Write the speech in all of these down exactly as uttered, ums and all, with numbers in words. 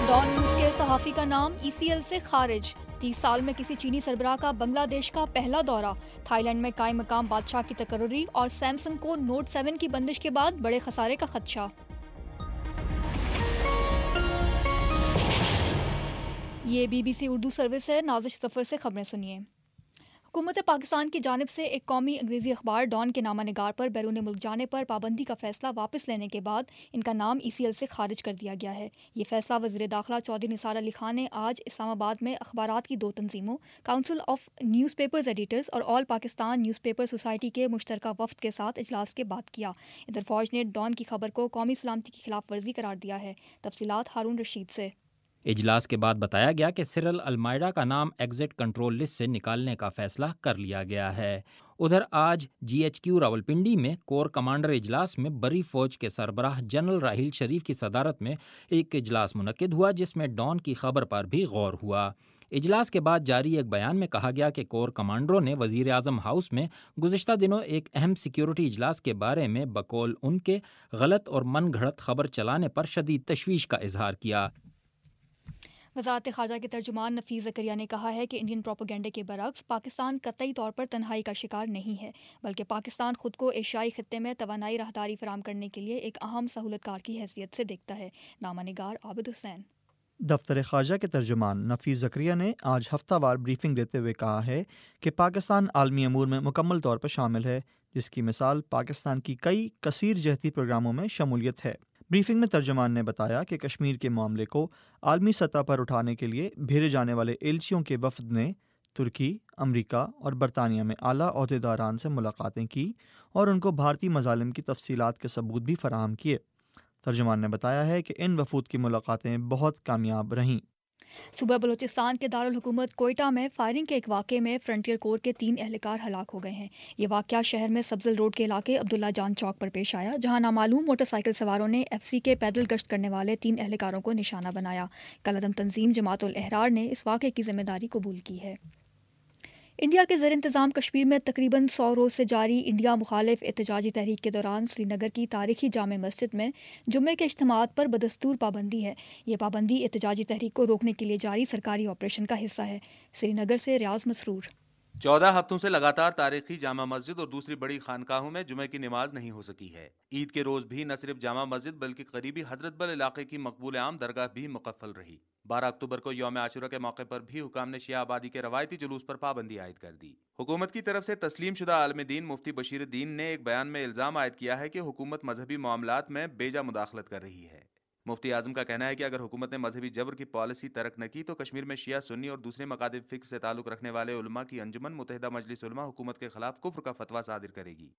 Don news के सहाफ़ी का नाम ई सी एल से खारिज। तीस साल में किसी चीनी सरबराह का बांग्लादेश का पहला दौरा। थाईलैंड में कायम मकाम बादशाह की तकर्री और सैमसंग को नोट सेवन की बंदिश के बाद बड़े खसारे का खदशा। ये B B C Urdu service है। नाज़िश ज़फ़र से खबरें सुनिए। हुकूमत पाकिस्तान की जानिब से एक कौमी अंग्रेज़ी अखबार डॉन के नामा निगार पर बैरून मुल्क जाने पर पाबंदी का फैसला वापस लेने के बाद इनका नाम ई सी एल से खारिज कर दिया गया है। ये फैसला वज़ीर दाखिला चौधरी निसार अली खान ने आज इस्लामाबाद में अखबारात की दो तंजीमों council of newspapers editors और all Pakistan newspaper society के मुश्तरका वफ्द के साथ इजलास के बाद किया। इधर फौज ने डॉन की खबर को कौमी सलामती की खिलाफ वर्जी करार दिया है। तफसीलात हारून रशीद से। इजलास के बाद बताया गया कि सिरल अलमाइडा का नाम एग्जिट कंट्रोल लिस्ट से निकालने का फैसला कर लिया गया है। उधर आज जी एच क्यू रावलपिंडी में कोर कमांडर इजलास में बरी फौज के सरबराह जनरल राहील शरीफ की सदारत में एक इजलास मुनक्किद हुआ, जिसमें डॉन की खबर पर भी गौर हुआ। इजलास के बाद जारी एक बयान में कहा गया कि कोर कमांडरों ने वज़ीर आज़म हाउस में गुज़िश्ता दिनों एक अहम सिक्योरिटी इजलास के बारे में बकौल उनके गलत और मन घड़त खबर चलाने पर शदीद तशवीश का इजहार किया। वज़ारत ख़ारजा के तर्जुमान नफ़ीस ज़करिया ने कहा है कि इंडियन प्रोपेगेंडे के बरक्स पाकिस्तान कतई तौर पर तन्हाई का शिकार नहीं है, बल्कि पाकिस्तान खुद को एशियाई खित्ते में तवानाई राहदारी फराम करने के लिए एक अहम सहूलतकार की हैसियत से देखता है। नामा निगार आबिद हुसैन। दफ्तर ख़ारजा के तर्जुमान नफ़ीस ज़करिया ने आज हफ्तावार ब्रीफिंग देते हुए कहा है कि पाकिस्तान आलमी अमूर में मुकम्मल तौर पर शामिल है, जिसकी मिसाल पाकिस्तान की कई कसीर जहती प्रोग्रामों में शमूलियत है। ब्रीफिंग में तर्जुमान ने बताया कि कश्मीर के मामले को आलमी सतह पर उठाने के लिए भेजे जाने वाले एलचियों के वफद ने तुर्की, अमरीका और बरतानिया में आला ओहदेदारान से मुलाकातें की और उनको भारतीय मजालिम की तफसीलात के सबूत भी फराहम किए। तर्जुमान ने बताया है कि इन वफूद की मुलाकातें बहुत कामयाब रहीं। सूबा बलूचिस्तान के दारुल हुकूमत कोयटा में फायरिंग के एक वाक़े में फ्रंटियर कोर के तीन एहलकार हलाक हो गए हैं। ये वाक़या शहर में सब्जल रोड के इलाके अब्दुल्ला जान चौक पर पेश आया, जहां नामालूम मोटरसाइकिल सवारों ने एफ सी के पैदल गश्त करने वाले तीन एहलकारों को निशाना बनाया। कलअदम तंजीम जमातुल अहरार ने इस वाक़े की जिम्मेदारी कबूल की है। इंडिया के ज़ेर इंतज़ाम कश्मीर में तकरीबन सौ रोज़ से जारी इंडिया मुखालिफ एहतजाजी तहरीक के दौरान श्रीनगर की तारीखी जामे मस्जिद में जुम्मे के इज्तिमात पर बदस्तूर पाबंदी है। ये पाबंदी एहतजाजी तहरीक को रोकने के लिए जारी सरकारी ऑपरेशन का हिस्सा है। श्रीनगर से रियाज मसरूर। चौदह हफ्तों से लगातार तारीखी जामा मस्जिद और दूसरी बड़ी खानकाहों में जुमे की नमाज नहीं हो सकी है। ईद के रोज भी न सिर्फ जामा मस्जिद बल्कि करीबी हजरतबल इलाके की मकबूल आम दरगाह भी मुकफ्फल रही। बारह अक्टूबर को यौम आशूरा के मौके पर भी हुकाम ने शिया आबादी के रवायती जुलूस पर पाबंदी आयद कर दी। हुकूमत की तरफ से तस्लीम शुदा आलम दीन मुफ्ती बशीरुद्दीन ने एक बयान में इल्जाम आयद किया है कि हुकूमत मजहबी मामलात में बेजा मुदाखलत कर रही है। मुफ्ती आजम का कहना है कि अगर हुकूमत ने मजहबी जबर की पॉलिसी तरक न की तो कश्मीर में शिया सुन्नी और दूसरे मकादिब फिक्र से ताल्लुक रखने वाले उलमा की अंजुमन मुत्तहिदा मजलिस उलमा हुकूमत के खिलाफ कुफ्र का फतवा सादिर करेगी।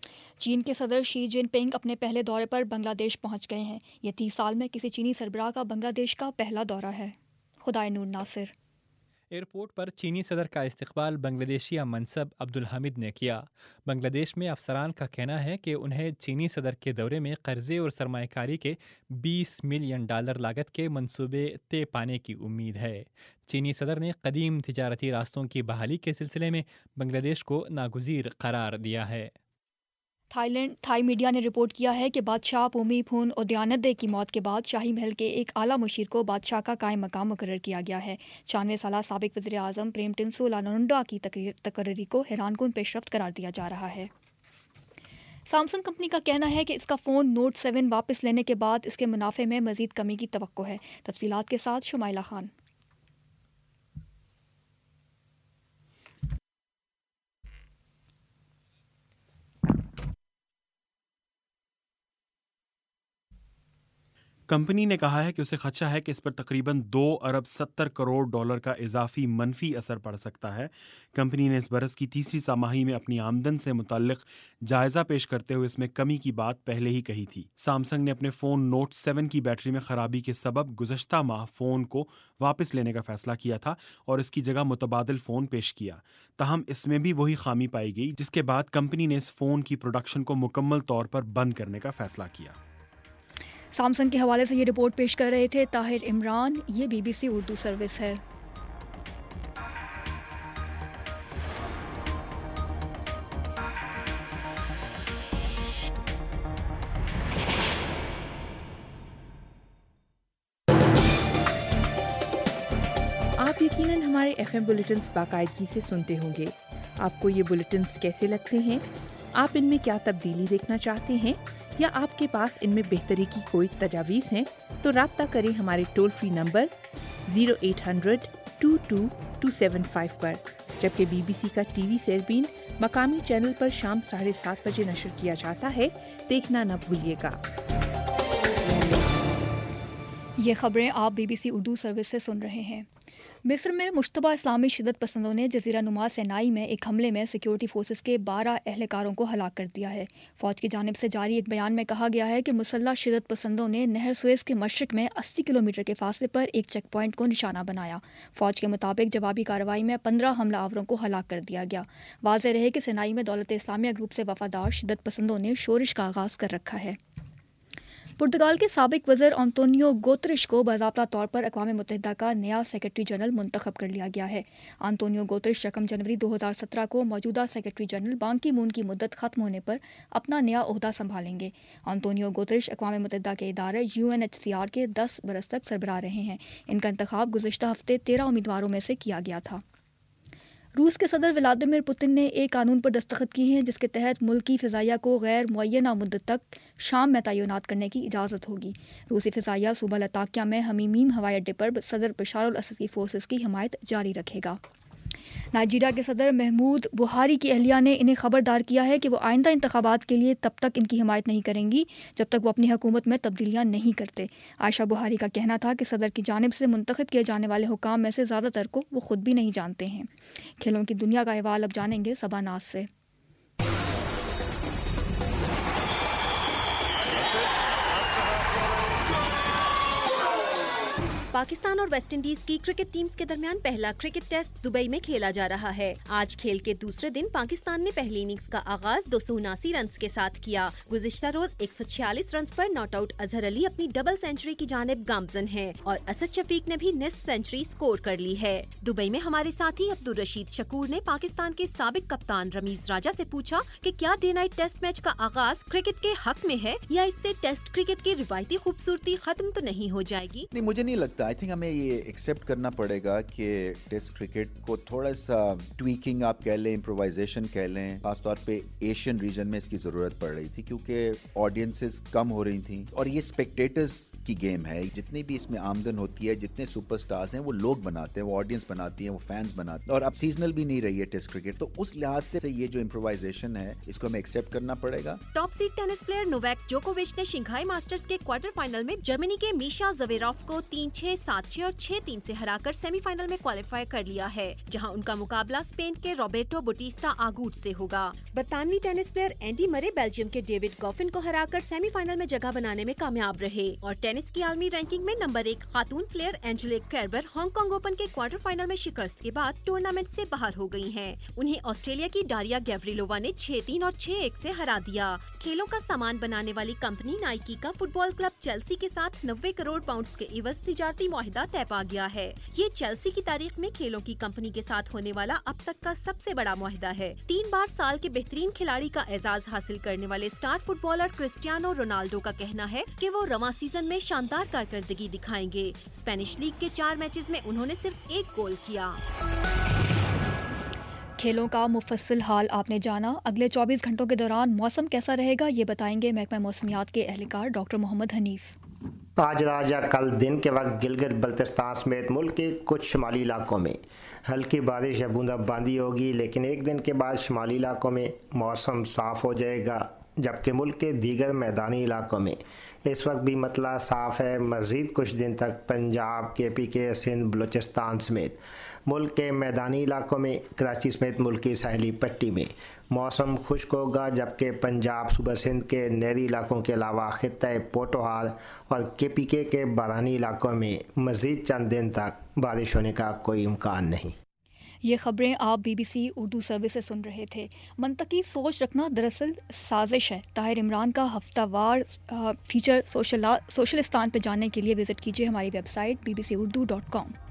चीन के सदर शी जिनपिंग अपने पहले दौरे पर बांग्लादेश पहुंच गए हैं। ये तीस साल में किसी चीनी सरबराह का बांग्लादेश का पहला दौरा है। खुदाई नूर नासिर। एयरपोर्ट पर चीनी सदर का इस्तकबाल बांग्लादेशी मनसब अब्दुल हामिद ने किया। बांग्लादेश में अफसरान का कहना है कि उन्हें चीनी सदर के दौरे में कर्जे और सरमायाकारी के बीस मिलियन डॉलर लागत के मंसूबे तय पाने की उम्मीद है। चीनी सदर ने कदीम तिजारती रास्तों की बहाली के सिलसिले में बांग्लादेश को नागुज़ीर करार दिया है। थाईलैंड थाई मीडिया ने रिपोर्ट किया है कि बादशाह भूमिभून उदयानदे की मौत के बाद शाही महल के एक आला मुशीर को बादशाह का कायम मकाम मुकर्रर किया गया है। छियानवे साल साबिक वज़ीर आज़म प्रेम टिंसो लानोंडा की तकर्री को हैरानकुन पेशरफ्त करार दिया जा रहा है। सैमसंग कंपनी का कहना है कि इसका फ़ोन नोट सेवन वापस लेने के बाद इसके मुनाफे में मज़ीद कमी की तवक्को है। तफसीलात के साथ शुमाइला खान। कंपनी ने कहा है कि उसे खदशा है कि इस पर तकरीबन दो अरब सत्तर करोड़ डॉलर का इजाफी मनफी असर पड़ सकता है। कंपनी ने इस बरस की तीसरी सामाही में अपनी आमदन से मुताल्लिक जायज़ा पेश करते हुए इसमें कमी की बात पहले ही कही थी। सैमसंग ने अपने फ़ोन नोट सेवन की बैटरी में ख़राबी के सबब गुज़श्ता माह फ़ोन को वापस लेने का फ़ैसला किया था और इसकी जगह मुतबादिल फ़ोन पेश किया। ताहम इसमें भी वही खामी पाई गई, जिसके बाद कंपनी ने इस फ़ोन की प्रोडक्शन को मुकम्मल तौर पर बंद करने का फ़ैसला किया। सैमसंग के हवाले से ये रिपोर्ट पेश कर रहे थे ताहिर इमरान। ये B B C Urdu service है। آپ یقیناً ہمارے ایف ایم بلیٹنز باقاعدگی سے سنتے ہوں گے. آپ کو یہ بلیٹنز کیسے لگتے ہیں؟ آپ ان میں کیا تبدیلی دیکھنا چاہتے ہیں یا آپ کے پاس ان میں بہتری کی کوئی تجاویز ہیں تو رابطہ کریں ہمارے toll free number zero eight hundred two two two seven five پر. جبکہ بی بی سی کا ٹی وی سیربین مقامی چینل پر شام ساڑھے سات بجے نشر کیا جاتا ہے، دیکھنا نہ بھولیے گا. یہ خبریں آپ B B C Urdu service سے سن رہے ہیں. مصر میں مشتبہ اسلامی شدت پسندوں نے جزیرہ نما سینائی میں ایک حملے میں سیکیورٹی فورسز کے بارہ اہلکاروں کو ہلاک کر دیا ہے. فوج کی جانب سے جاری ایک بیان میں کہا گیا ہے کہ مسلح شدت پسندوں نے نہر سویز کے مشرق میں اسی کلومیٹر کے فاصلے پر ایک چیک پوائنٹ کو نشانہ بنایا. فوج کے مطابق جوابی کارروائی میں پندرہ حملہ آوروں کو ہلاک کر دیا گیا. واضح رہے کہ سینائی میں دولت اسلامیہ گروپ سے وفادار شدت پسندوں نے شورش کا آغاز کر رکھا ہے. پرتگال کے سابق وزیر انطونیو گوترش کو باضابطہ طور پر اقوام متحدہ کا نیا سیکرٹری جنرل منتخب کر لیا گیا ہے. انطونیو گوترش یکم جنوری دو ہزار سترہ کو موجودہ سیکرٹری جنرل بان کی مون کی مدت ختم ہونے پر اپنا نیا عہدہ سنبھالیں گے. انطونیو گوترش اقوام متحدہ کے ادارے U N H C R کے دس برس تک سربراہ رہے ہیں. ان کا انتخاب گزشتہ ہفتے تیرہ امیدواروں میں سے کیا گیا تھا. روس کے صدر ولادیمیر پوتن نے ایک قانون پر دستخط کیے ہیں جس کے تحت ملکی فضائیہ کو غیر معینہ مدت تک شام میں تعینات کرنے کی اجازت ہوگی. روسی فضائیہ صوبہ لتاکیہ میں حمیمیم ہوائی اڈے پر صدر بشار الاسد کی فورسز کی حمایت جاری رکھے گا. نائجیریا کے صدر محمود بہاری کی اہلیہ نے انہیں خبردار کیا ہے کہ وہ آئندہ انتخابات کے لیے تب تک ان کی حمایت نہیں کریں گی جب تک وہ اپنی حکومت میں تبدیلیاں نہیں کرتے. عائشہ بہاری کا کہنا تھا کہ صدر کی جانب سے منتخب کیے جانے والے حکام میں سے زیادہ تر کو وہ خود بھی نہیں جانتے ہیں. کھیلوں کی دنیا کا احوال اب جانیں گے صبا ناز سے. پاکستان اور ویسٹ انڈیز کی کرکٹ ٹیمز کے درمیان پہلا کرکٹ ٹیسٹ دبئی میں کھیلا جا رہا ہے. آج کھیل کے دوسرے دن پاکستان نے پہلی اننگز کا آغاز دو سو اناسی رنز کے ساتھ کیا. گزشتہ روز ایک سو چھیالیس رنز پر ناٹ آؤٹ اظہر علی اپنی ڈبل سینچری کی جانب گامزن ہیں اور اسد شفیق نے بھی نصف سینچری سکور کر لی ہے. دبئی میں ہمارے ساتھی عبدالرشید شکور نے پاکستان کے سابق کپتان رمیز راجہ سے پوچھا کہ کیا ڈے نائٹ ٹیسٹ میچ کا آغاز کرکٹ کے حق میں ہے یا اس سے ٹیسٹ کرکٹ کی روایتی خوبصورتی ختم تو نہیں ہو جائے گی. نہیں, مجھے نہیں لگتا. آئی تھنک ہمیں یہ ایکسیپٹ کرنا پڑے گا کہ ٹیسٹ کرکٹ کو تھوڑا سا ٹویکنگ آپ کہہ لیں, امپرووائزیشن کہہ لیں, خاص طور پہ ایشین ریجن میں اس کی ضرورت پڑ رہی تھی کیونکہ آڈینسز کم ہو رہی تھیں اور یہ اسپیکٹیٹرز کی گیم ہے. جتنی بھی اس میں آمدن ہوتی ہے, جتنے سپر سٹارز ہیں وہ لوگ بناتے ہیں, وہ آڈینس بناتی ہیں, وہ فینس بناتے ہیں, اور اب سیزنل بھی نہیں رہی ہے ٹیسٹ کرکٹ, تو اس لحاظ سے یہ جو امپرووائزیشن ہے اس کو ہمیں ایکسیپٹ کرنا پڑے گا. Top seed tennis player Novak جوکووچ نے شنگھائی ماسٹرز کے کوارٹر فائنل میں جرمنی کے میشا زویراف کو تین چھ سات چھ اور چھ تین سے ہرا کر سیمی فائنل میں کوالیفائی کر لیا ہے, جہاں ان کا مقابلہ اسپین کے روبرٹو بوٹیسٹا آگوٹ سے ہوگا. برطانوی tennis player Andy Murray Belgium کے ڈیوڈ گوفن کو ہرا کر سیمی فائنل میں جگہ بنانے میں کامیاب رہے اور ٹینس کی عالمی رینکنگ میں نمبر ایک خاتون player Angelique Kerber Hong Kong open کے کوارٹر فائنل میں شکست کے بعد ٹورنامنٹ سے باہر ہو گئی ہیں. انہیں آسٹریلیا کی ڈاریا گیوریلووا نے چھ تین اور چھ ایک سے ہرا دیا. کھیلوں کا سامان بنانے والی کمپنی نائکی کا فٹ بال کلب چیلسی کے ساتھ نوے کروڑ پاؤنڈز کے عوض تجارتی معاہدہ طے پا گیا ہے. یہ چیلسی کی تاریخ میں کھیلوں کی کمپنی کے ساتھ ہونے والا اب تک کا سب سے بڑا معاہدہ ہے. تین بار سال کے بہترین کھلاڑی کا اعزاز حاصل کرنے والے star footballer Cristiano Ronaldo کا کہنا ہے کہ وہ رواں سیزن میں شاندار کارکردگی دکھائیں گے. اسپینش لیگ کے چار میچز میں انہوں نے صرف ایک گول کیا. کھیلوں کا مفصل حال آپ نے جانا. اگلے چوبیس گھنٹوں کے دوران موسم کیسا رہے گا یہ بتائیں گے محکمہ موسمیات کے اہلکار ڈاکٹر محمد حنیف. آج رات یا کل دن کے وقت گلگت بلتستان سمیت ملک کے کچھ شمالی علاقوں میں ہلکی بارش یا بوندا باندی ہوگی, لیکن ایک دن کے بعد شمالی علاقوں میں موسم صاف ہو جائے گا, جبکہ ملک کے دیگر میدانی علاقوں میں اس وقت بھی مطلع صاف ہے. مزید کچھ دن تک پنجاب, کے پی کے, سندھ, بلوچستان سمیت ملک کے میدانی علاقوں میں, کراچی سمیت ملک کی ساحلی پٹی میں موسم خشک ہوگا, جبکہ پنجاب, صوبہ سندھ کے نہری علاقوں کے علاوہ خطۂ پوٹوہار اور کے پی کے کے بارانی علاقوں میں مزید چند دن تک بارش ہونے کا کوئی امکان نہیں. یہ خبریں آپ B B C Urdu service سے سن رہے تھے. منطقی سوچ رکھنا دراصل سازش ہے. طاہر عمران کا ہفتہ وار فیچر سوشلستان پہ جاننے کے لیے وزٹ کیجیے ہماری website B B C Urdu dot کام.